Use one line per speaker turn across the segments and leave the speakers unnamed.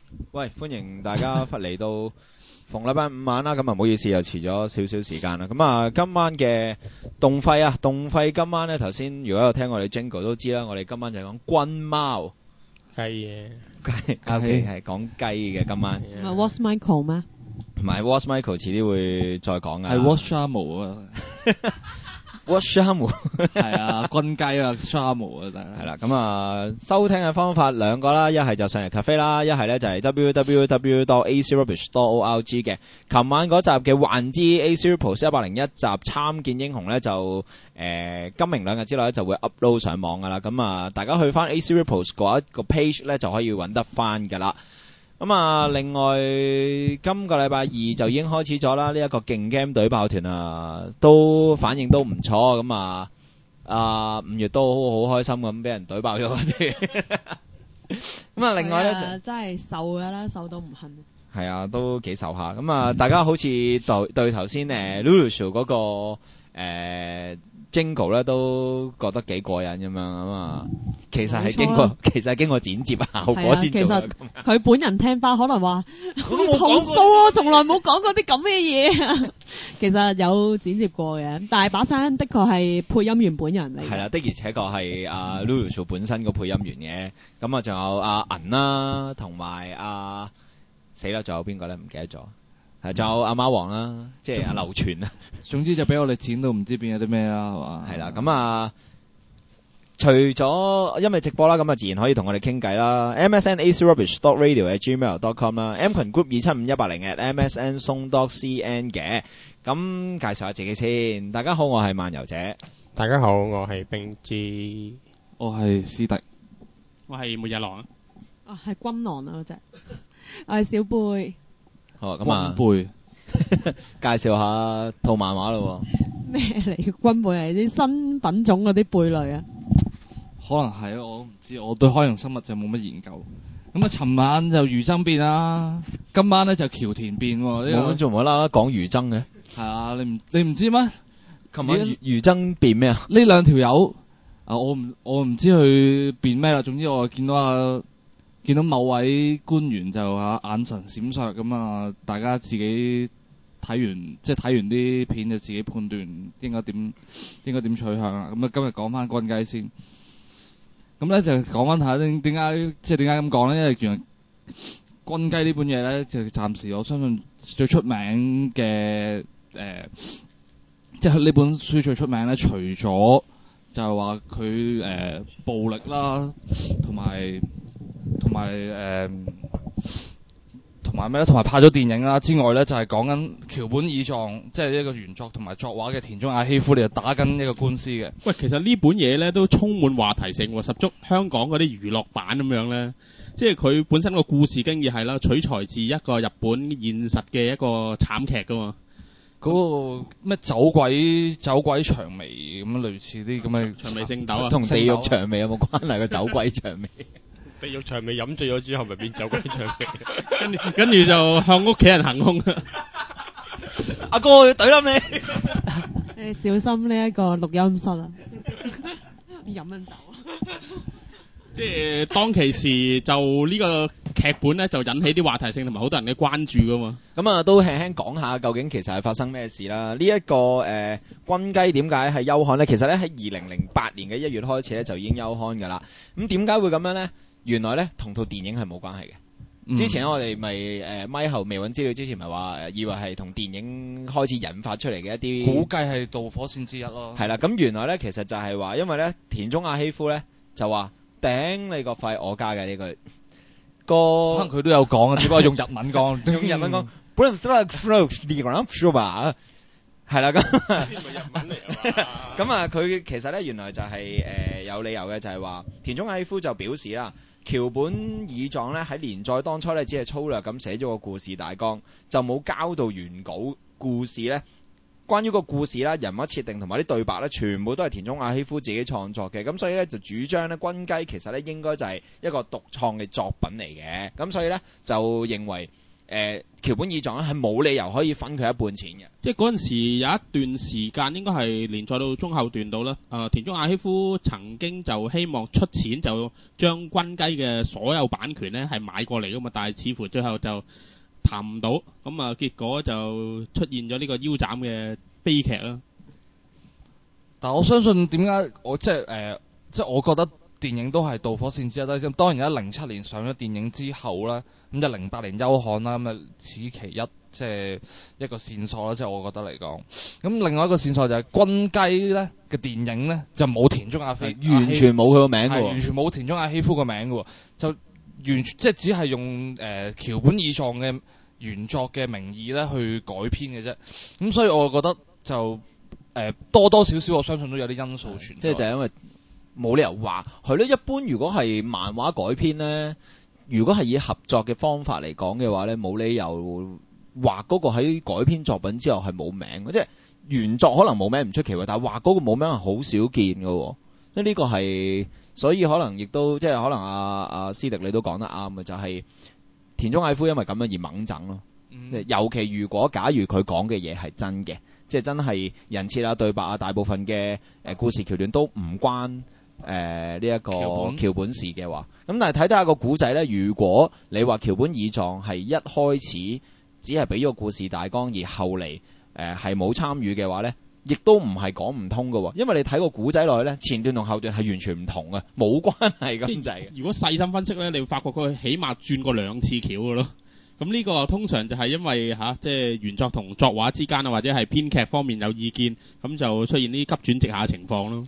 喂，歡迎大家嚟到逢禮拜五晚啦，咁啊唔好意思又遲咗少少時間啦。咁啊今晚嘅動廢今晚咧頭先如果有聽我哋 Jingle 都知啦，我哋今晚就係講軍貓
雞嘅，
雞係講雞嘅今晚。
唔係 What's Michael 咩？
唔係 What's Michael 遲啲會再講噶。
係 What's Shamu 啊。
What's Shamu
係啊，軍雞啊 Shamu 啊，
係啦。咁啊收聽嘅方法兩個啦，一係就上嚟 cafe 啦，一係咧就係 www.acrubbish.org 嘅。琴晚嗰集嘅幻之 AC Repos 101集參見英雄咧就今明兩日之內咧就會 upload 上網噶啦。咁啊大家去翻 AC Repos 嗰一個 page 咧就可以揾得翻噶啦。咁啊，另外今個禮拜二就已經開始咗啦，呢一個勁 game 隊爆團啊，都反應都唔錯，咁啊5月都好開心咁俾人隊爆咗嗰啲。咁啊，另外咧就
真係瘦噶啦，瘦到唔恨。
係啊，都幾瘦下。咁啊，大家好似對頭先Lulu 嗰個Jingle 咧都覺得幾過癮咁樣啊，其實係經過剪接效果先做嘅。
其實佢本人聽翻可能話好投訴啊，從來冇講過啲咁嘅嘢啊。其實有剪接過嘅，但係把聲的確係配音員本人嚟。
係啦，的而且確係阿 Lulu 本身個配音員嘅。咁啊，仲有阿銀啦，同埋死啦，仲有邊個咧？唔記得咗。係，仲有阿貓王啦，即係阿劉全啊。
總之就俾我哋剪到唔知變咗啲咩啦，係嘛？
係啦，咁啊，除咗因為直播啦，咁啊自然可以同我哋傾偈啦。msnacrubbish.radio@gmail.com 啦 ，M 群 group 27180@msn.cn 嘅。咁介紹下自己先，大家好，我係漫遊者。
大家好，我係冰之，
我係斯迪，
我係末日狼。
係軍狼啊嗰隻，我係小貝。
好，咁啊，
軍貝
介紹下套漫畫咯。
咩嚟？軍貝係啲新品種嗰啲貝類啊？
可能係啊，我唔知，我對海洋生物就冇乜研究。咁啊，尋晚就魚增變啦，今晚咧就橋田變喎。
冇做無啦啦講魚增嘅。
係啊，你唔知咩？
琴晚魚增變咩啊？
呢兩條友啊，我唔知佢變咩啦。總之我見到某位官員就眼神閃爍咁啊，大家自己睇完啲片就自己判斷應該點取向啦。咁啊，今日講翻軍雞先。咁咧就講翻睇點解咁講咧？因為原來軍雞呢本嘢咧，就暫時我相信最出名嘅即係呢本書最出名咧，除咗就係話佢暴力啦，同埋咩咧？同埋拍咗電影啦之外咧，就係講緊橋本以藏，即係一個原作同埋作畫嘅田中亞希夫，你就打緊一個官司嘅。
喂，其實呢本嘢咧都充滿話題性喎，十足香港嗰啲娛樂版咁樣咧。即係佢本身個故事經已係啦，取材自一個日本現實嘅一個慘劇噶嘛。
嗰個咩走鬼薔薇咁樣，類似啲咁嘅
薔薇聖斗啊，
同地獄薔薇有冇關係？個走鬼薔薇。
地獄薔薇飲醉咗之後，咪變走鬼薔薇，跟住就向屋企人行兇。
阿哥要懟冧你。
你小心呢一個錄音室啊！飲緊酒。
即係當其時就呢個劇本咧，就引起啲話題性同埋好多人嘅關注噶嘛。
咁啊，都輕輕講下究竟其實係發生咩事啦。呢一個軍雞點解係休刊咧？其實咧喺2008年嘅1月開始咧就已經休刊噶啦。咁點解會咁樣咧？原來咧同套電影係冇關係嘅。之前我哋咪咪後未揾資料之前咪話以為係同電影開始引發出嚟嘅一啲，
估計係導火線之一咯。
係啦，咁原來咧其實就係話，因為咧田中亞希夫咧就話頂你個肺，我加嘅呢句
可能佢都有講啊，只不過用日文講，
用日文講。係啦，咁咁啊，佢其實咧原來就係有理由嘅，就係話田中亞希夫就表示啦，橋本以藏咧喺連載當初咧只係粗略咁寫咗個故事大綱，就冇交到原稿故事咧。關於個故事啦、人物設定同埋啲對白咧，全部都係田中亞希夫自己創作嘅，咁所以咧就主張咧軍雞其實咧應該就係一個獨創嘅作品嚟嘅，咁所以咧就認為橋本義藏咧係冇理由可以分佢一半錢嘅。
即係嗰陣時有一段時間應該係連載到中後段到啦。田中亞希夫曾經就希望出錢就將軍雞嘅所有版權咧係買過嚟噶嘛，但係似乎最後就談唔到，咁啊結果就出現咗呢個腰斬嘅悲劇啦。
但我相信點解我即係我覺得電影都係導火線之一啦。咁當然喺07年上咗電影之後啦，咁就08年休刊啦，咁啊此其一，即係一個線索啦。即係我覺得嚟講，咁另外一個線索就係軍雞咧嘅電影咧就冇田中亞希，
完全冇佢個名嘅，
完全冇田中亞希夫個名嘅，就完全即係只係用橋本義藏嘅原作嘅名義咧去改編嘅啫。咁所以我覺得就多多少少我相信都有啲因素存在。
即係就係因為冇理由話係咯。一般如果係漫畫改編咧，如果係以合作嘅方法嚟講嘅話咧，冇理由畫嗰個喺改編作品之後係冇名嘅。即係原作可能冇名唔出奇喎，但係畫嗰個冇名係好少見嘅。即係呢個係，所以可能亦都即係可能阿斯迪你都講得啱嘅，就係田中亞希夫因為咁樣而猛整咯。尤其如果假如佢講嘅嘢係真嘅，即係真係人設啊、對白啊，大部分嘅故事橋段都唔關呢一個橋本事嘅話，咁但係睇睇下個古仔咧。如果你話橋本義藏係一開始只係俾咗個故事大綱，而後嚟係冇參與嘅話咧，亦都唔係講唔通嘅。因為你睇個古仔落去咧，前段同後段係完全唔同嘅，冇關係咁滯嘅。
如果細心分析咧，你會發覺佢起碼轉過2次橋嘅咯。咁呢個通常就係因為即係原作同作畫之間啊，或者係編劇方面有意見，咁就出現呢急轉直下嘅情況咯。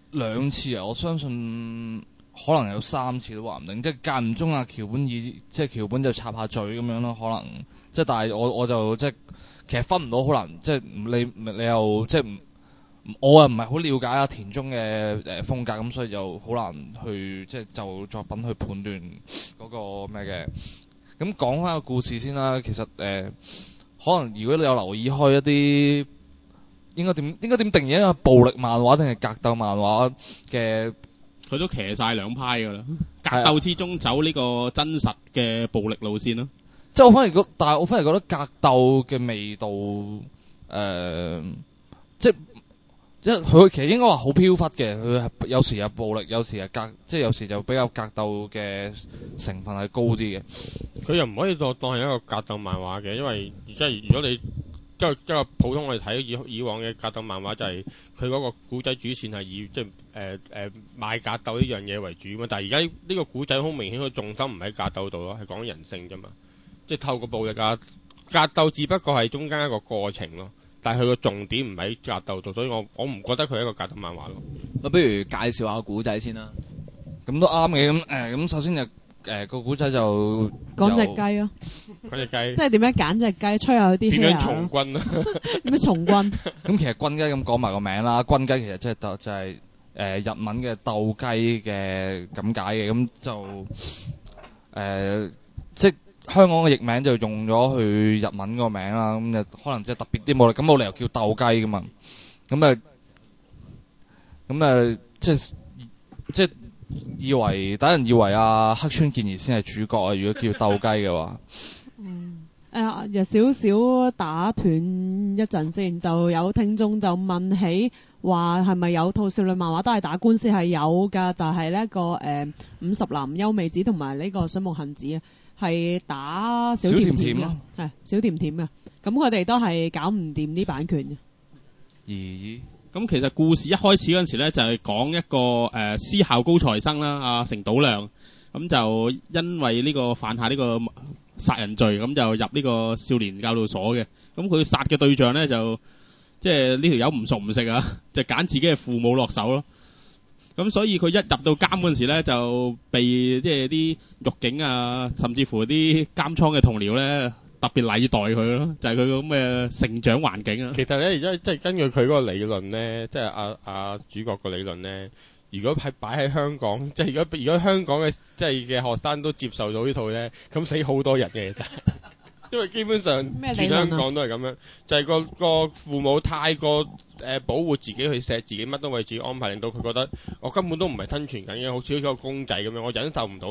2次啊，我相信可能有3次都話唔定，即係間唔中橋本就插下嘴咁樣咯，可能即係但係我就即係其實分唔到，可能即係你又即係我又唔係好了解田中嘅風格，咁所以就好難去即係就作品去判斷嗰個咩嘅。咁講翻個故事先啦，其實可能如果你有留意開一啲應該點定義一個暴力漫畫定係格鬥漫畫嘅，
佢都騎晒兩派噶啦。格鬥之中走呢個真實嘅暴力路線咯。
即係我反而覺得格鬥嘅味道即係佢其實應該話好飄忽嘅，佢係有時有暴力，有時係即係有時就比較格鬥嘅成分係高啲嘅。
佢又唔可以當係一個格鬥漫畫嘅，因為即係如果你一個普通我哋睇以往嘅格鬥漫畫，就係佢嗰個古仔主線係以即係賣格鬥呢樣嘢為主嘛。但係而家呢個古仔好明顯，佢重心唔喺格鬥度咯，係講人性啫嘛。即係透過暴力格鬥，只不過係中間一個過程咯。但係佢個重點唔喺格鬥度，所以我唔覺得佢係一個格鬥漫畫咯。
不如介紹下個古仔先啦。
咁都啱嘅。咁首先就個古仔就
講隻雞咯，
講隻雞，
即係點樣揀隻雞，吹下佢啲氣啊。
點樣從軍啊？
點樣從軍？
咁其實軍雞咁講埋個名啦，軍雞其實即係就係日文嘅鬥雞嘅咁解嘅，咁就即係香港嘅譯名就用咗去日文個名啦，咁就可能即係特別啲冇，咁冇理由叫鬥雞噶嘛，咁即係等人以為黑川健二先係主角啊，如果叫鬥雞嘅話。
有少少打斷一陣先，就有聽眾就問起話係咪有套少女漫畫都係打官司？係有㗎，就係呢個50男優美子同埋呢個水木杏子啊，係打小甜甜嘅，係小甜甜嘅。咁佢哋都係搞唔掂啲版權嘅。
咦？
咁其實故事一開始嗰陣時咧，就係講一個私校高材生啦，阿成島亮，咁就因為呢個犯下呢個殺人罪，咁就入呢個少年教導所嘅。咁佢殺嘅對象咧就即係呢條友唔熟唔識啊，就揀自己嘅父母落手咯。咁所以佢一入到監嗰陣時咧，就被即係啲獄警啊，甚至乎啲監倉嘅同僚咧，特別禮待佢咯，就係佢個咁嘅成長環境啊。
其實咧，而家即係根據佢嗰個理論咧，即係阿主角個理論咧，如果係擺喺香港，即係如果香港嘅即係嘅學生都接受到呢套咧，咁死好多人嘅，因為基本上全香港都係咁樣，就係個父母太過保護自己，去錫自己，乜都為自己安排，令到佢覺得我根本都唔係生存緊嘅，好似一個公仔咁樣，我忍受唔到啦。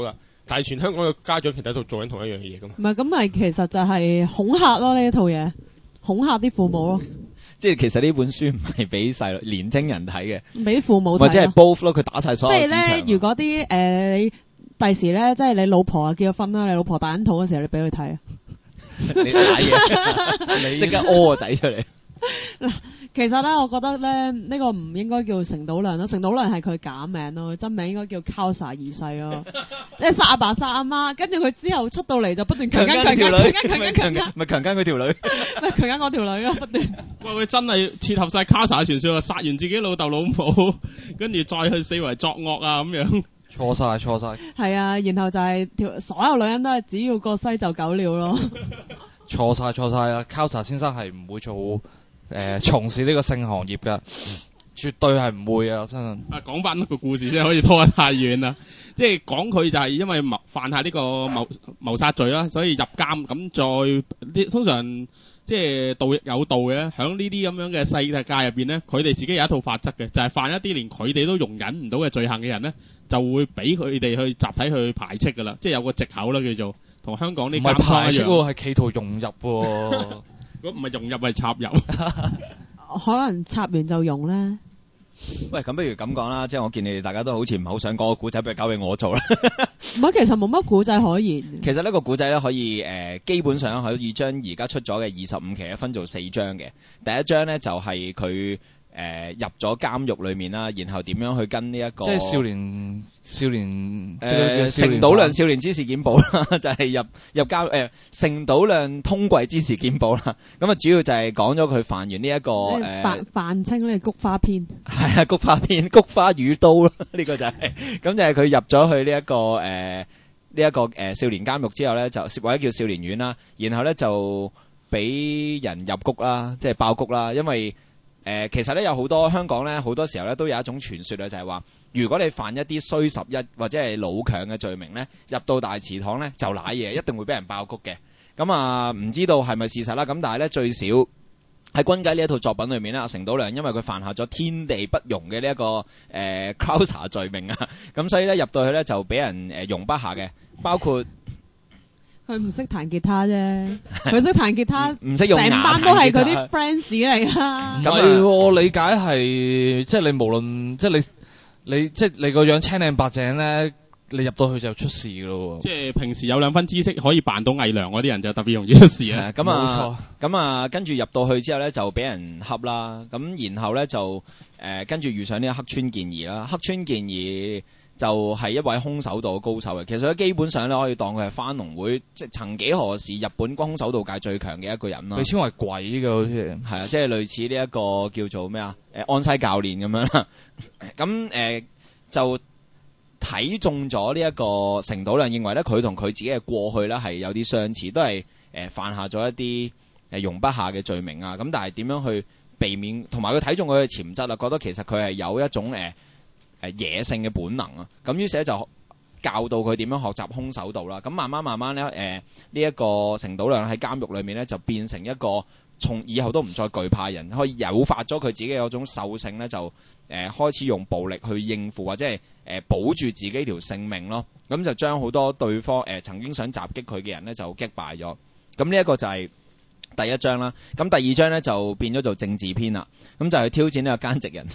但係全香港嘅家長其實喺度做緊同一樣嘢㗎嘛。
唔係咁咪其實就係恐嚇咯，呢一套嘢，恐嚇啲父母咯，
即係其實呢本書唔係俾細路年青人睇嘅，
俾父母睇咯。
或者係 both 咯，佢打晒所
即係
有市場啊。
咧，如果啲你第時咧，即係你老婆啊結咗婚啦，你老婆大緊肚嘅時候，你俾佢睇啊。
你打嘢，你即刻屙個仔出嚟。
其實咧，我覺得咧，呢個唔應該叫成島亮咯，成島亮係佢假名咯，真名應該叫 Kausa 二世咯，即係殺阿爸殺阿媽，跟住佢之後出到嚟就不斷強姦
條女，
強姦，
咪強姦佢條女，
咪強姦我條女咯，不斷。
喂，佢真係切合晒 Kausa 嘅傳說啊！殺完自己老豆老母，跟住再去四圍作惡啊咁樣。
錯晒。
係啊，然後就係所有女人都係只要個西就狗料咯。
錯晒啊！Kausa 先生係唔會做從事呢個性行業㗎，絕對係唔會啊！真係。
啊，講翻個故事先，可以拖得太遠啦。即係講佢就係因為犯下呢個謀殺罪啦，所以入監。咁再通常即係道亦有道嘅，喺呢啲咁樣嘅世界入邊咧，佢哋自己有一套法則嘅，就係犯一啲連佢哋都容忍唔到嘅罪行嘅人咧，就會俾佢哋去集體去排斥㗎啦，即係有個藉口啦，叫做同香港啲監倉一樣。
唔係排斥喎，係企圖融入喎。
如果唔係融入，係插入。
可能插完就用咧。
喂，咁不如咁講啦，即係我見你哋大家都好似唔係好想講個古仔，不如交俾我做啦。
唔係，其實冇乜古仔可言。
其實呢個古仔咧可以基本上可以將而家出咗嘅25期咧分做4章嘅。第一章咧就係佢入咗監獄裏面啦，然後點樣去跟呢一個
即係少年
成島亮少年之事件簿啦，就係入監成島亮通貴之事件簿啦。咁啊主要就係講咗佢犯完呢一個
泛稱呢菊花篇。
係啊，菊花篇，菊花與刀啦，呢個就係咁就係佢入咗去呢一個呢一個少年監獄之後咧，就或者叫少年院啦，然後咧就俾人入谷啦，即係爆谷啦，因為其實咧有好多香港咧好多時候咧都有一種傳說咧，就係話如果你犯一啲衰11或者係老強嘅罪名咧，入到大祠堂咧就瀨嘢，一定會俾人爆谷嘅。咁啊唔知道係咪事實啦，咁但係咧最少喺軍雞呢一套作品裏面咧，阿成島亮因為佢犯下咗天地不容嘅呢一個Kausa 罪名啊，咁所以咧入到去咧就俾人容不下嘅，包括
佢唔識彈吉他啫，佢識彈吉他，
唔識用牙
成班都係佢啲 friends 嚟啦。
咁我理解係即係你無論即係你即係你個樣青靚白淨咧，你入到去就出事㗎咯。
即係平時有2分知識可以扮到偽娘嗰啲人就特別容易出事啊。
咁啊，咁啊，跟住入到去之後咧就俾人恰啦，咁然後咧就跟住遇上呢個黑川健二啦，黑川健二就係一位空手道高手嘅，其實咧基本上咧可以當佢係翻龍會，即係曾幾何時日本空手道界最強嘅一個人啦。
被稱為鬼嘅好似
係啊，即係類似呢一個叫做咩啊？安西教練咁樣啦。咁就睇中咗呢一個成島亮，認為咧佢同佢自己嘅過去咧係有啲相似，都係犯下咗一啲容不下嘅罪名啊。咁但係點樣去避免？同埋佢睇中佢嘅潛質啊，覺得其實佢係有一種野性嘅本能啊，咁於是就教導佢點樣學習空手道啦。咁慢慢咧，呢一個成島亮喺監獄裏面咧就變成一個從以後都唔再懼怕人，可以誘發咗佢自己嗰種獸性咧，就開始用暴力去應付或者係保住自己條性命咯。咁就將好多對方曾經想襲擊佢嘅人咧就擊敗咗。咁呢一個就係第一章啦。咁第二章咧就變咗做政治篇啦。咁就係挑戰呢個奸直人。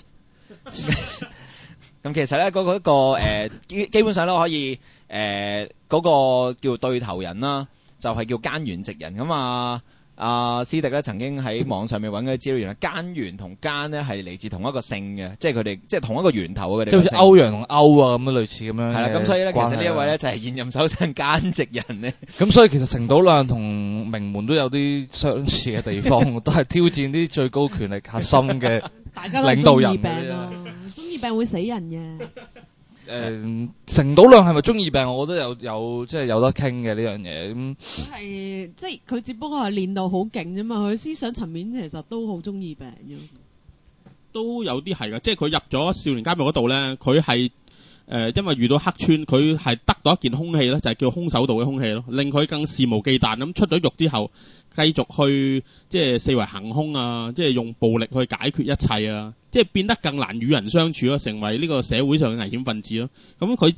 咁其實咧嗰個基本上都可以嗰個叫對頭人啦，就係叫菅原直人咁啊。斯迪咧曾經喺網上面揾嗰啲資料，原來菅原同菅咧係嚟自同一個姓嘅，即係佢哋即係同一個源頭嘅。佢哋即係好似歐陽同歐啊咁樣類似咁樣。係啦，咁所以咧其實呢一位咧就係現任首相菅直人咧。咁所以其實成島亮同名門都有啲相似嘅地方，都係挑戰啲最高權力核心嘅領導人。
中二病會死人嘅。
成島亮係咪中二病？我覺得有即係有得傾嘅呢樣嘢。咁
佢係即係佢只不過係練到好勁啫嘛，佢思想層面其實都好中二病嘅。
都有啲係㗎，即係佢入咗少年監獄嗰度咧，佢係因為遇到黑川，佢係得到一件兇器咧，就係叫空手道嘅兇器咯，令佢更肆無忌憚咁出咗獄之後，繼續去即係四圍行兇啊，即係用暴力去解決一切啊，即係變得更難與人相處咯，成為呢個社會上嘅危險分子咯。咁佢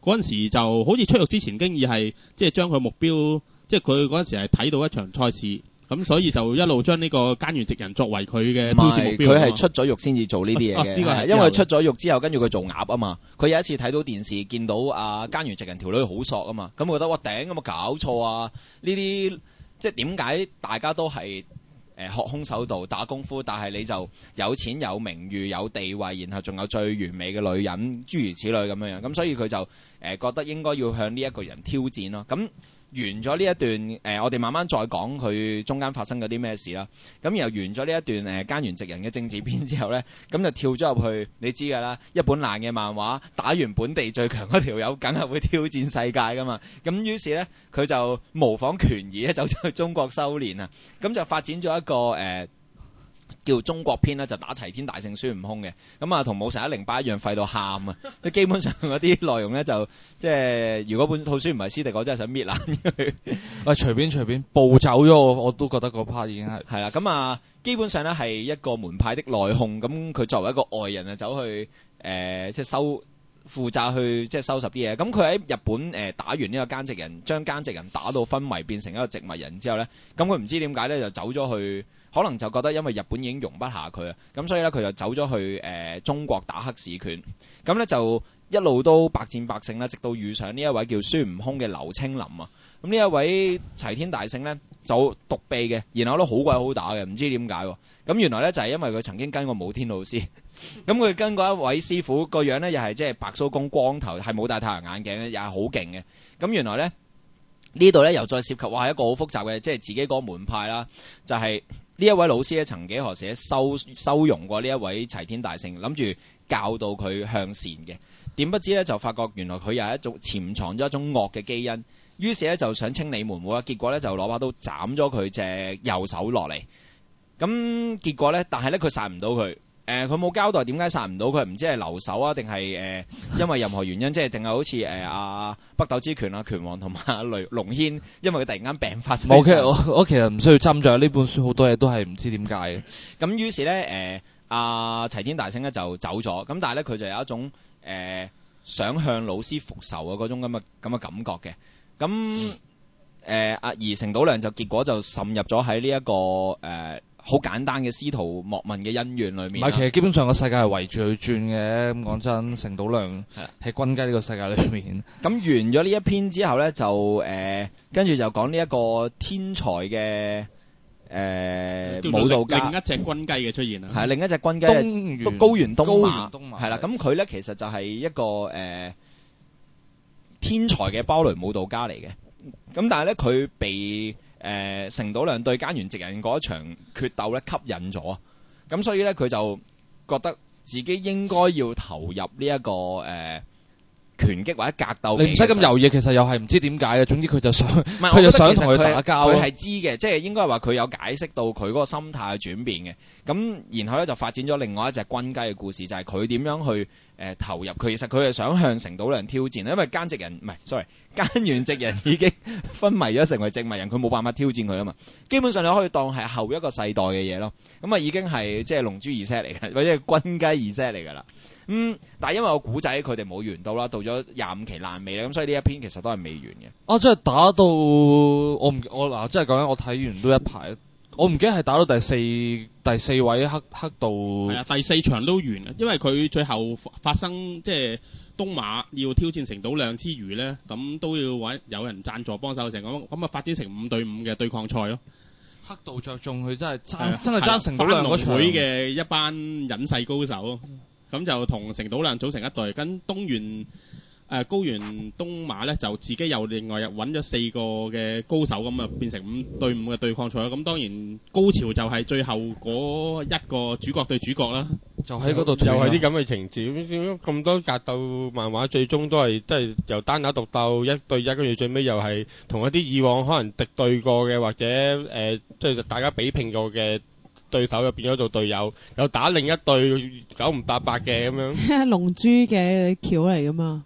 嗰陣時就好似出獄之前經已係即係將佢目標，即係佢嗰陣時係睇到一場賽事。咁所以就一路將呢個菅原直人作為佢嘅挑戰目標。
佢係出咗獄先至做呢啲嘢嘅，
呢個係
因為出咗獄之後，跟住佢做鴨啊嘛。佢有一次睇到電視，見到菅原直人條女好索啊嘛，咁覺得哇頂，有冇搞錯啊？呢啲即係點解大家都係學空手道打功夫，但係你就有錢有名譽有地位，然後仲有最完美嘅女人，諸如此類咁樣樣。咁所以佢就覺得應該要向呢一個人挑戰咯。咁完咗呢一段我哋慢慢再講佢中間發生嗰啲咩事啦。咁然後完咗呢一段菅原直人嘅政治篇之後呢，咁就跳咗入去，你知㗎啦，一本爛嘅漫畫打完本地最強嗰條友，梗係會挑戰世界㗎嘛。咁於是呢，佢就模仿權宜咧，走咗去中國修煉啊。咁就發展咗一個叫中國篇啦，就打齊天大聖孫悟空嘅，咁啊同武神108一樣廢到喊啊！基本上嗰啲內容咧就即係如果本套書唔係師弟，我真係想搣爛佢。
喂，隨便暴走咗我都覺得嗰 part 已經係
啦，咁啊基本上咧係一個門派的內訌，咁佢作為一個外人啊走去即係負責去即係收拾啲嘢。咁佢喺日本打完呢個菅直人，將菅直人打到昏迷變成一個植物人之後咧，咁佢唔知點解咧就走咗去。可能就覺得因為日本已經容不下佢啊，咁所以咧佢就走咗去中國打黑市拳，咁咧就一路都百戰百勝啦，直到遇上呢一位叫孫悟空嘅劉青林啊。咁呢一位齊天大聖咧就獨臂嘅，然後都好鬼好打嘅，唔知點解喎。咁原來咧就係因為佢曾經跟過武天老師，咁佢跟過一位師傅個樣咧又係即係白鬚公光頭，係冇戴太陽眼鏡嘅，又係好勁嘅。咁原來咧呢度咧又再涉及話係一個好複雜嘅，即係自己個門派啦，就係。呢一位老師咧，曾幾何時收容過呢一位齊天大聖，諗住教導佢向善嘅。點不知咧，就發覺原來佢有一種潛藏咗一種惡嘅基因，於是咧就想清理門戶啦。結果咧就攞把刀斬咗佢隻右手落嚟。咁結果咧，但係咧佢殺唔到佢。佢冇交代點解殺唔到佢，唔知係留守啊，定係因為任何原因，即係定係好似阿北斗之拳啊、拳王同埋阿龍軒，因為佢突然間病發。
冇嘅，我其實唔需要斟酌呢本書，好多嘢都係唔知點解嘅。
咁於是咧，阿齊天大聖咧就走咗，咁但係咧佢就有一種想向老師復仇嘅嗰種咁嘅感覺嘅。咁而成島亮就結果就滲入咗喺呢一個好簡單嘅師徒莫問嘅恩怨裏面。
唔係，其實基本上個世界係圍住佢轉嘅。咁講真，成島亮係軍雞呢個世界裏面。
咁完咗呢一篇之後咧，就跟住就講呢一個天才嘅武道家，
另一隻軍雞嘅出現啦。
係另一隻軍雞，高原東馬係啦。咁佢咧其實就係一個天才嘅芭蕾舞蹈家嚟嘅。咁但係咧佢被成島亮對菅原直人嗰一場決鬥咧吸引咗，咁所以咧佢就覺得自己應該要投入呢一個拳擊或者格鬥。
你唔使咁猶豫，其實又係唔知點解嘅。總之佢就想同佢打交。
佢係知嘅，即係應該係話佢有解釋到佢嗰個心態嘅轉變嘅。咁然後咧就發展咗另外一隻軍雞嘅故事，就係佢點樣去投入。佢其實佢係想向成島亮挑戰，因為菅原直人已經昏迷咗成為植物人，佢冇辦法挑戰佢啊嘛。基本上你可以當係後一個世代嘅嘢咯。咁啊已經係即係龍珠 Z 嚟嘅，或者係軍雞 Z 嚟㗎啦。但係因為個古仔佢哋冇完到啦，到咗25期爛尾咧，咁所以呢一篇其實都係未完嘅。
即係打到我嗱，即係講緊我睇完都一排，我唔記得係打到第四位黑道。
係啊，第4場都完，因為佢最後發生即係東馬要挑戰成島亮之餘咧，咁都要揾有人贊助幫手成咁啊發展成5對5嘅對抗賽咯。
黑道着重佢真係爭成島亮嗰場
會嘅一班隱世高手。咁就同成島亮組成一隊，跟高原東馬咧就自己又另外揾咗4個嘅高手，咁啊變成5對5嘅對抗賽。咁當然高潮就係最後嗰一個主角對主角啦，
就喺嗰度
又係啲咁嘅情節。咁多格鬥漫畫最終都係即係由單打獨鬥1對1，跟住最尾又係同一啲以往可能敵對過嘅或者即係大家比拼過嘅對手又變咗做隊友，又打另一隊9唔8嘅咁樣。
龍珠嘅橋嚟噶嘛？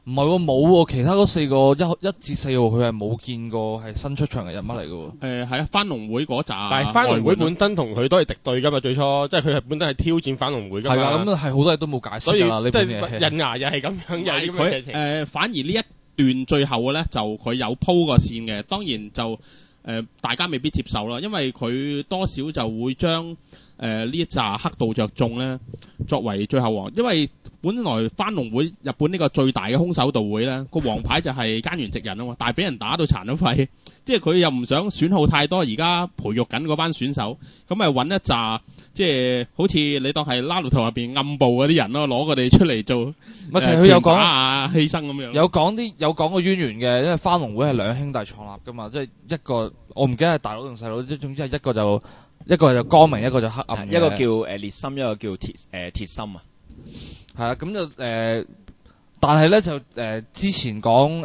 唔係喎，冇喎，其他嗰4個1至4號佢係冇見過係新出場嘅人物嚟嘅喎。
係啊，翻龍會嗰扎，
但係翻龍會本身同佢都係敵對㗎嘛，最初即係佢係本身係挑戰翻龍會㗎嘛。
係啊，咁係好多嘢都冇解釋㗎啦，呢
即
本嘢。
係刃牙又係咁樣，又係咁嘅劇情。
反而呢一段最後嘅咧，就佢有鋪個線嘅，當然就大家未必接受啦，因為佢多少就會將呢一紮黑道着眾咧作為最後王，因為本來翻龍會日本呢個最大嘅空手道會咧，個王牌就係菅原直人啊嘛，但係俾人打到殘咗肺，即係佢又唔想損耗太多而家培育緊嗰班選手，咁咪揾一紮即係好似你當係拉路圖入邊暗部嗰啲人咯，攞佢哋出嚟做，
其實佢有講
犧牲咁樣，
有講個淵源嘅，因為翻龍會係2兄弟創立㗎嘛，即係一個我唔記得係大佬定細佬，即係總之係一個就光明，一個就黑暗嘅，
一個叫烈心，一個叫鐵心啊。
係啊，咁就但係咧就之前講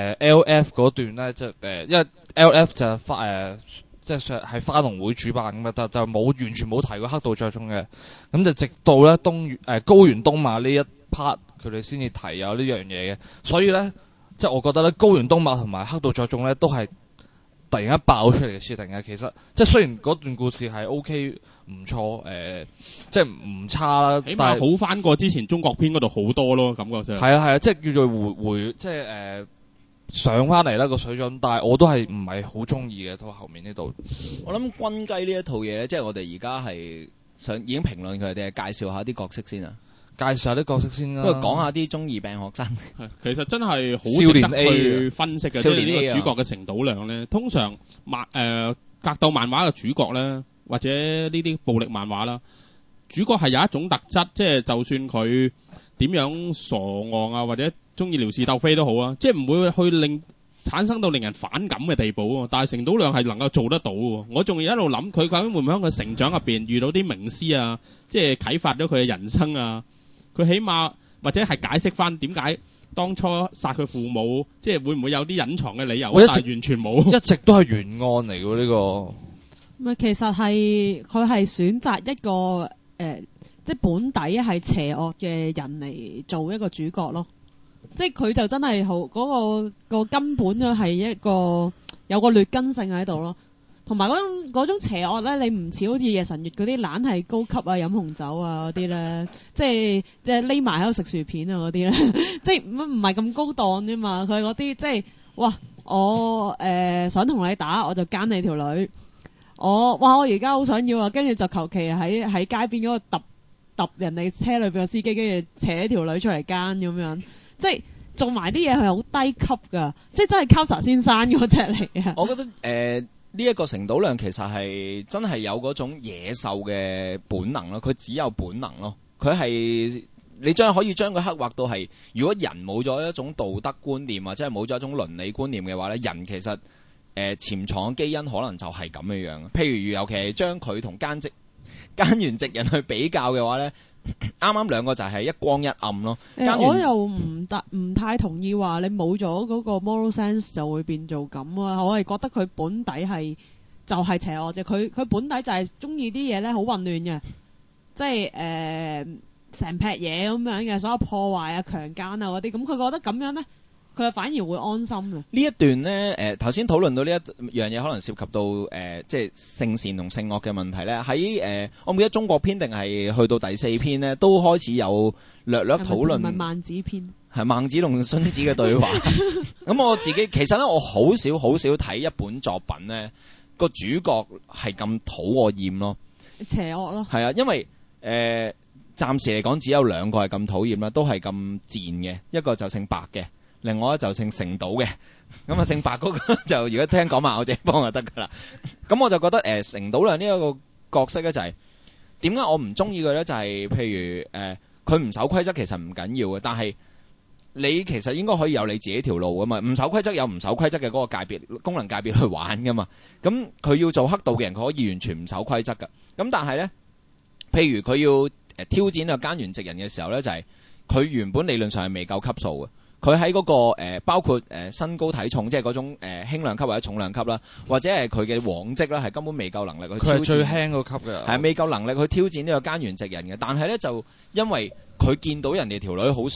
LF 嗰段咧，就因為 LF 就係即係翻龍會主辦咁啊，就冇完全冇提過黑道着重嘅，咁就直到咧高原東馬呢一 part 佢哋先至提有呢樣嘢嘅，所以咧即係我覺得咧高原東馬同埋黑道着重咧都係突然間爆出嚟嘅設定嘅，其實即係雖然嗰段故事係 OK 唔錯，即係唔差啦，
起碼好翻過之前中國篇嗰度好多咯，感覺上
係啊，即係叫做回即係上翻嚟啦個水準，但係我都係唔係好中意嘅，到後面呢度。
我諗軍雞呢一套嘢咧，即係我哋而家係已經評論佢哋，介紹下啲角色先啊。
介紹下啲角色先啦，
不過講下啲中二病學生。
其實真係好值得去分析嘅，即係呢個主角嘅成島亮咧。通常格鬥漫畫嘅主角咧，或者呢啲暴力漫畫啦，主角係有一種特質，即係就算佢點樣傻戇啊，或者中意撩事鬥非都好啊，即係唔會去產生到令人反感嘅地步啊。但係成島亮係能夠做得到喎。我仲要一路諗佢究竟會唔會喺佢成長入邊遇到啲名師啊，即係啟發咗佢嘅人生啊。佢起碼或者係解釋翻點解當初殺佢父母，即係會唔會有啲隱藏嘅理由？但係完全冇，
一直都係懸案嚟嘅呢個。
咪其實係佢係選擇一個即係本底係邪惡嘅人嚟做一個主角咯。即係佢就真係好嗰個根本就係一個有個劣根性喺度咯。同埋嗰種邪惡咧，你唔似好似夜神月嗰啲懶係高級啊飲紅酒啊嗰啲咧，即係匿埋喺度食薯片啊嗰啲咧，即係唔係咁高檔啫嘛。佢嗰啲即係哇，我想同你打，我就奸你條女。我而家好想要啊，跟住就求其喺街邊嗰個揼人哋車裏邊個司機，跟住扯條女出嚟奸咁樣，即係做埋啲嘢係好低級噶，即係真係 Causa 先生嗰隻嚟嘅。
我覺得呢一個成島亮其實係真係有嗰種野獸嘅本能咯，佢只有本能咯，佢係你可以將佢刻畫到係，如果人冇咗一種道德觀念或者係冇咗一種倫理觀念嘅話咧，人其實潛藏基因可能就係咁樣樣。譬如尤其係將佢同菅原直人去比較嘅話咧，啱啱兩個就係一光一暗咯。
我又唔太同意話你冇咗嗰個 moral sense 就會變做咁啊！我係覺得佢本底係就係邪惡嘅，佢本底就係中意啲嘢咧好混亂嘅，即係成劈嘢咁樣嘅，所有破壞啊、強姦啊嗰啲，咁佢覺得咁樣咧，佢反而會安心嘅。呢
一段咧，頭先討論到呢一樣嘢，可能涉及到即係性善同性惡嘅問題咧。喺我唔記得中國篇定係去到第4篇咧，都開始有略討論。
係孟子篇，係
孟子同荀子嘅對話。咁我自己其實咧，我好少睇一本作品咧，個主角係咁討我厭咯，
邪惡咯。
係啊，因為暫時嚟講只有2個係咁討厭啦，都係咁賤嘅，一個就姓白嘅。另外就姓成島嘅，咁啊姓白嗰個就如果聽講埋我自己幫就得噶啦。咁我就覺得成島亮呢一個角色咧就係點解我唔中意佢咧？就係、譬如佢唔守規則其實唔緊要嘅，但係你其實應該可以有你自己條路噶嘛。唔守規則有唔守規則嘅嗰個界別功能界別去玩噶嘛。咁佢要做黑道嘅人，佢可以完全唔守規則噶。咁但係咧，譬如佢要挑戰啊菅原直人嘅時候咧，就係、佢原本理論上係未夠級數嘅。佢喺嗰個包括身高體重，即係嗰種輕量級或者重量級啦，或者係佢嘅往績啦，係根本未夠能力去挑戰。佢係
最輕嗰級嘅，
係未夠能力去挑戰呢個菅原直人嘅。但係咧就因為佢見到人哋條女好索，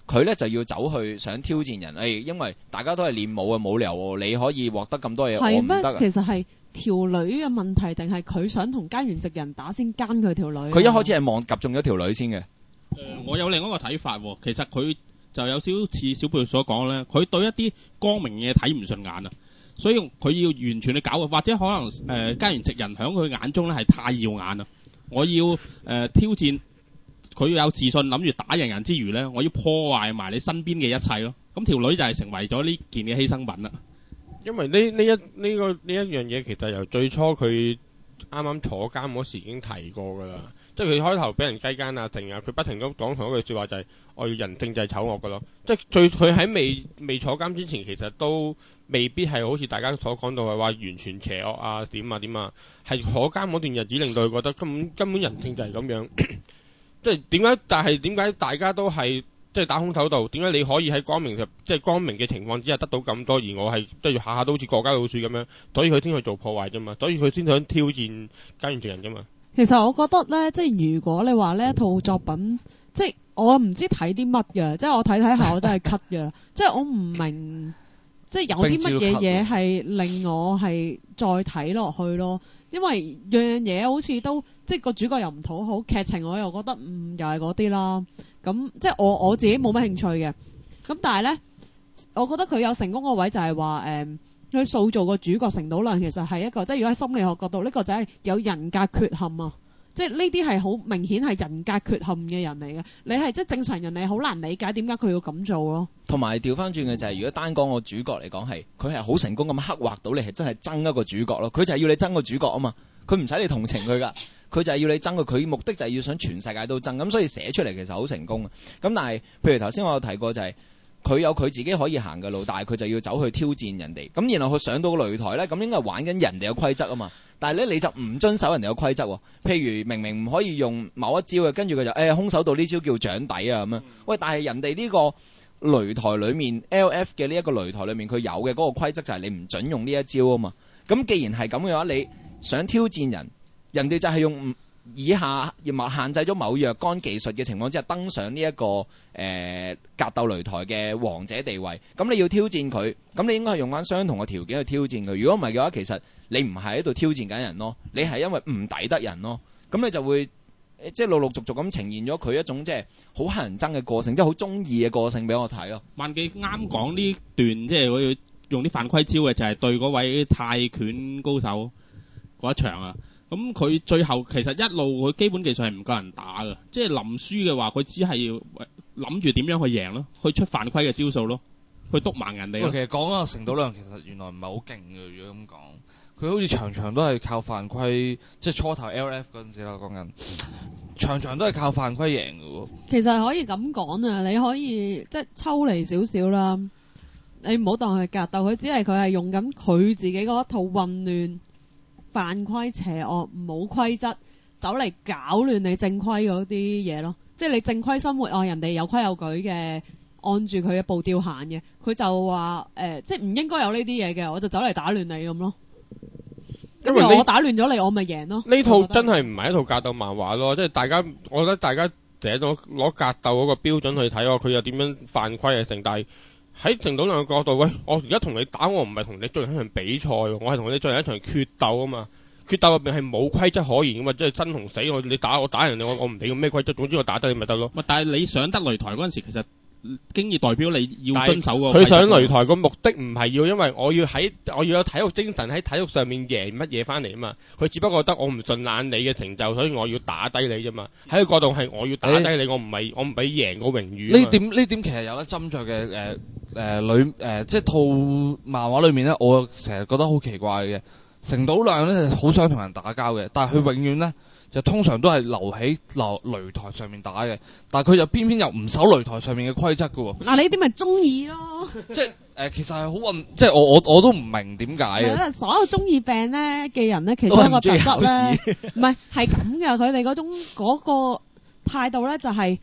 佢咧就要走去想挑戰人，因為大家都係練武啊，冇理由你可以獲得咁多嘢，我
係咩？
唔得啊。
其實係條女嘅問題，定係佢想同奸原直人打先奸佢條女啊？
佢一開始係望及中咗條女先嘅。
我有另一個睇法喎，其實佢就有少少似小貝所講咧，佢對一啲光明嘅嘢睇唔順眼啊，所以佢要完全去搞，或者可能奸原直人喺佢眼中咧係太耀眼啦。我要挑戰佢要有自信，諗住打贏人之餘咧，我要破壞埋你身邊嘅一切咯。咁條女就係成為咗呢件嘅犧牲品啦。
因為呢一樣嘢其實由最初佢啱啱坐監嗰時已經提過㗎啦，即係佢開頭俾人雞奸啊定啊，佢不停咁講同一句説話就係我要人性就係醜惡㗎咯，即係佢喺未坐監之前其實都未必係好似大家所講到係話完全邪惡啊點啊，係坐監嗰段日子令到佢覺得根本人性就係咁樣，即係點解？但係點解大家都係即係打空手道？點解你可以喺光明嘅情況之下得到咁多，而我係即係下下都好似過街老鼠咁樣？所以佢先去做破壞啫嘛，所以佢先想挑戰奸原直人啫嘛。
其實我覺得咧，即係如果你話呢一套作品，即係我唔知睇啲乜嘅，即係我睇下我真係 cut 嘅，即係我唔明，即係有啲乜嘢嘢係令我係再睇落去咯。因為樣樣嘢好似都即係個主角又唔討好，劇情我又覺得又係嗰啲啦。咁即係我自己冇乜興趣嘅。咁但係咧，我覺得佢有成功個位就係話佢塑造個主角成島亮其實係一個，即係如果喺心理學角度，呢個就係有人格缺陷啊！即係呢啲係好明顯係人格缺陷嘅人嚟嘅。你係即係正常人，你好難理解點解佢要咁做咯。
同埋調翻轉嘅就係，如果單講個主角嚟講，佢係好成功咁刻畫到你係真係憎一個主角咯。佢就係要你憎個主角啊嘛，佢唔使你同情佢噶，佢就係要你憎佢。佢目的就係要想全世界都憎，咁所以寫出嚟其實好成功啊。咁但係譬如頭先我有提過就係，佢有佢自己可以行嘅路，但係佢就要走去挑戰人哋。咁然後佢上到擂台咧，咁應該係玩緊人哋嘅規則啊嘛。但係咧你就唔遵守人哋嘅規則喎。譬如明明唔可以用某一招嘅，跟住佢就空手道呢招叫掌底啊咁樣。喂，但係人哋呢個擂台裏面 LF 嘅呢一個擂台裏面，佢有嘅嗰個規則就係你唔準用呢一招啊嘛。咁既然係咁嘅話，你想挑戰人哋就係用以下限制咗某若干技術嘅情況之下登上呢一個格鬥擂台嘅王者地位，咁你要挑戰佢，咁你應該係用翻相同嘅條件去挑戰佢。如果唔係嘅話，其實你唔係喺度挑戰緊人咯，你係因為唔抵得人咯，咁你就會即係陸陸續續咁呈現咗佢一種即係好乞人憎嘅個性，即係好中意嘅個性俾我睇咯。
萬記啱講呢段即係我要用啲犯規招嘅，就係對嗰位泰拳高手嗰一場啊。咁佢最後其實一路佢基本技術係唔夠人打嘅，即係臨輸嘅話，佢只係要諗住點樣去贏咯，去出犯規嘅招數咯，去督盲人哋咯。
其實講啊，成島亮其實原來唔係好勁嘅，如果咁講，佢好似場場都係靠犯規，即係初頭 LF 嗰陣時啦，講緊場場都係靠犯規贏嘅喎。
其實可以咁講啊，你可以即係抽離少少啦，你唔好當佢格鬥，佢只係佢係用緊佢自己嗰一套混亂、犯規、邪惡、冇規則，走嚟搞亂你正規嗰啲嘢咯。即係你正規生活人哋有規有矩嘅，按住佢嘅步調行嘅，佢就話即係唔應該有呢啲嘢嘅，我就走嚟打亂你咁咯。因為我打亂咗你，我咪贏咯。
呢套真係唔係一套格鬥漫畫咯，即係我覺得大家成日都攞格鬥嗰個標準去睇佢又點樣犯規啊成，但係喺成島亮嘅角度，喂，我而家同你打，我唔係同你進行一場比賽，我係同你進行一場決鬥啊嘛。決鬥入邊係冇規則可言噶嘛，即係生同死，你打我打人哋，我唔理咩規則，總之我打得你咪得咯。但係你上得擂台嗰陣時，其實經已代表你要遵守個。佢上擂台個目的唔係要，因為我要有體育精神喺體育上面贏乜嘢翻嚟啊嘛。佢只不過覺得我唔順眼你嘅成就，所以我要打低你啫嘛。喺個角度係我要打低你，我唔俾贏個榮譽。
呢點其實有得斟酌嘅即係套漫畫裏面咧，我成日覺得好奇怪嘅。成島亮咧好想同人打交嘅，但係佢永遠咧就通常都係留喺擂台上面打嘅，但係佢就偏偏又唔守擂台上面嘅規則㗎喎。
嗱，呢啲咪中意咯。
即係其實係好混，即係我都唔明點解嘅。
所有中意病咧嘅人咧，其中一個特質咧，唔係咁嘅。佢哋嗰個態度咧就係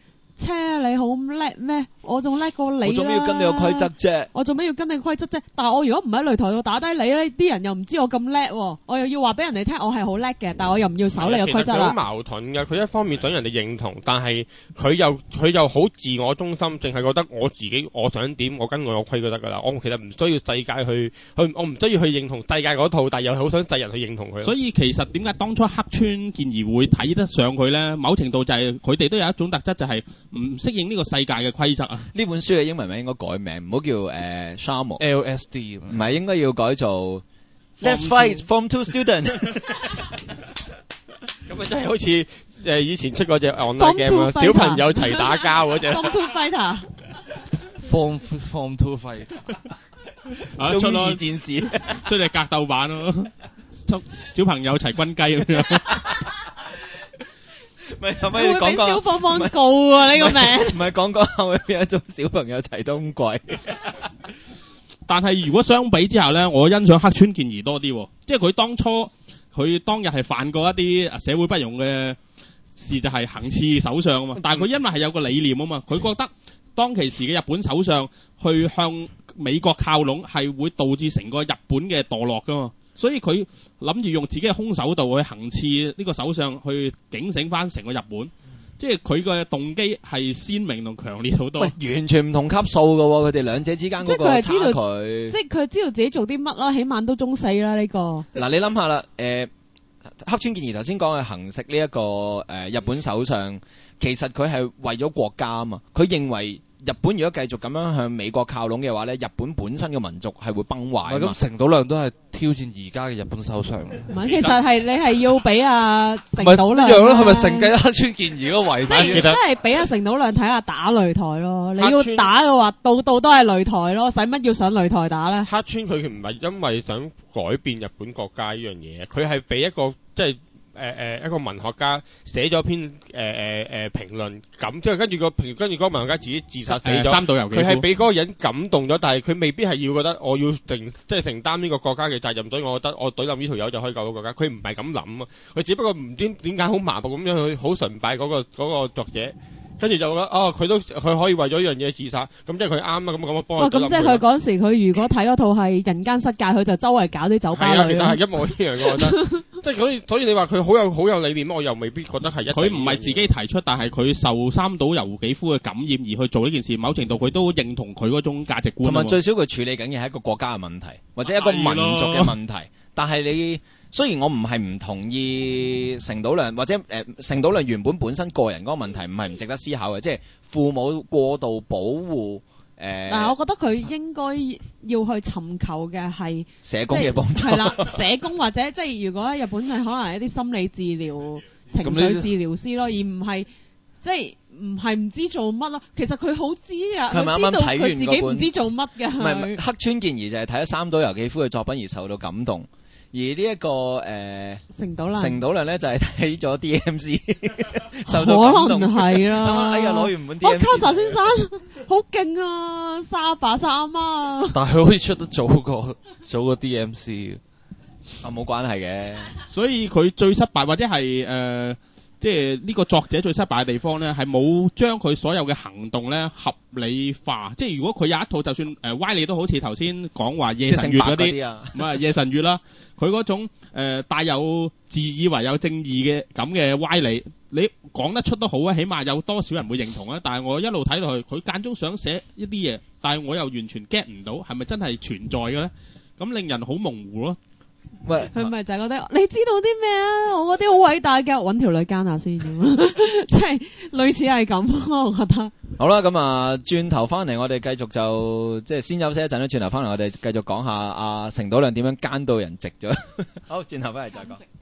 車，你好叻咩？我仲叻過你啦。
我做咩要跟你個規則啫？
我做咩要跟你規則啫？但係我如果唔喺擂台度打低你咧，啲人又唔知我咁叻喎，我又要話俾人哋聽我係好叻嘅，但係我又唔要守你個規則啦。
其實佢好矛盾嘅，佢一方面想人哋認同，但係佢又好自我中心，淨係覺得我想點，我跟我個規矩得㗎啦。我其實唔需要世界去，我唔需要去認同世界嗰套，但係又好想世人去認同佢。
所以其實點解當初黑川健兒會睇得上佢咧？某程度就係佢哋都有一種特質，就係唔適應呢個世界嘅規則啊。
呢本書嘅英文名應該改名，唔好叫Shamu
LSD，
唔係應該要改做 Let's Fight Form 2 Student。
咁啊，真係好似以前出嗰隻 online game 小朋友齊打交嗰隻。
Form 2 Fighter。
Form 2 Fighter。
中二戰士，
出嚟格鬥版咯，小朋友齊軍雞咁樣。
咪可唔可以講
小芳芳告啊？呢個名
唔係講下會變一種小朋友齊冬季。
但係如果相比之下咧，我欣賞黑川健兒多啲，即係佢當日係犯過一啲社會不容嘅事，就係行刺首相啊嘛。但係佢因為係有個理念啊嘛，佢覺得當其時嘅日本首相去向美國靠攏係會導致成個日本嘅墮落噶嘛，所以佢諗住用自己嘅空手道去行刺呢個首相，去警醒翻成個日本。即係佢嘅動機係鮮明同強烈好多。
喂，完全唔同級數噶喎，佢哋兩者之間嗰個差距。
即係佢知道自己做啲乜啦，起碼都中四啦呢個。
嗱，你諗下啦，黑川健兒頭先講嘅行刺呢一個日本首相，其實佢係為咗國家啊嘛，佢認為日本如果繼續咁樣向美國靠攏嘅話咧，日本本身嘅民族係會崩壞。
咁成島亮都係挑戰而家嘅日本首相。
唔係，其實係你係要俾阿成島亮。
一樣咯，係咪承繼黑川健兒嗰個遺產？
即係俾阿成島亮睇下打擂台咯。你要打嘅話，度度都係擂台咯，使乜要上擂台打咧？
黑川佢唔係因為想改變日本國家呢樣嘢，佢係俾一個即係。一個文學家寫咗篇評論，咁即係跟住嗰個文學家自己自殺死咗。
三島由紀夫，
佢係俾嗰個人感動咗，但係佢未必係要覺得我要承擔呢個國家嘅責任，所以我覺得我懟冧呢條友就可以救到國家。佢唔係咁諗啊，佢只不過唔知點解好麻木咁樣去好崇拜嗰個作者。跟住就覺得佢可以為咗呢樣嘢自殺，咁即係佢啱啊！咁我幫佢。
咁即係佢嗰時佢如果睇嗰套係人間失界，佢就周圍搞啲酒吧女。
其實係一模一樣嘅，我覺得。即係所以你話佢好有理念，我又未必覺得係一。
佢唔係自己提出，但係佢受三島由紀夫嘅感染而去做呢件事，某程度佢都認同佢嗰種價值觀。
同埋最少佢處理緊嘅係一個國家嘅問題，或者一個民族嘅問題。但係你。雖然我唔係唔同意成島亮或者成島亮原本身個人嗰個問題唔係唔值得思考嘅，即係父母過度保護
但係我覺得佢應該要去尋求嘅係
社工嘅幫助。
係啦，社工或者即係如果喺日本係可能係一啲心理治療、情緒治療師咯，而唔係即係唔係唔知做乜咯。其實佢好知啊，佢知道佢自己唔知做乜嘅。
唔係黑川健兒就係睇咗三島由紀夫嘅作品而受到感動。而呢一個成島亮咧就係睇咗 DMC 受到感動，
可能係啦。
哎呀，攞完本 DMC。
卡薩先生好勁啊，殺阿爸殺阿媽。
但係佢好似出得早過 DMC
啊，冇關係嘅。
所以佢最失敗或者係即係呢個作者最失敗嘅地方咧，係冇將佢所有嘅行動咧合理化。即係如果佢有一套就算歪理都好似頭先講話夜神月嗰啲，唔係夜神月啦。佢嗰種帶有自以為有正義嘅咁嘅歪理，你講得出都好啊，起碼有多少人會認同啊。但係我一路睇落去，佢間中想寫一啲嘢，但係我又完全 get 唔到，係咪真係存在嘅咧？咁令人好模糊咯。
喂，
佢咪就係覺得你知道啲咩啊？我嗰啲好偉大嘅，揾條女奸下先咁，即係類似係咁咯，我覺得。
好啦，咁啊，轉頭翻嚟，我哋繼續就即係先休息一陣啦。轉頭翻嚟，我哋繼續講下阿成島亮點樣奸到人直咗。好，轉頭翻嚟再講。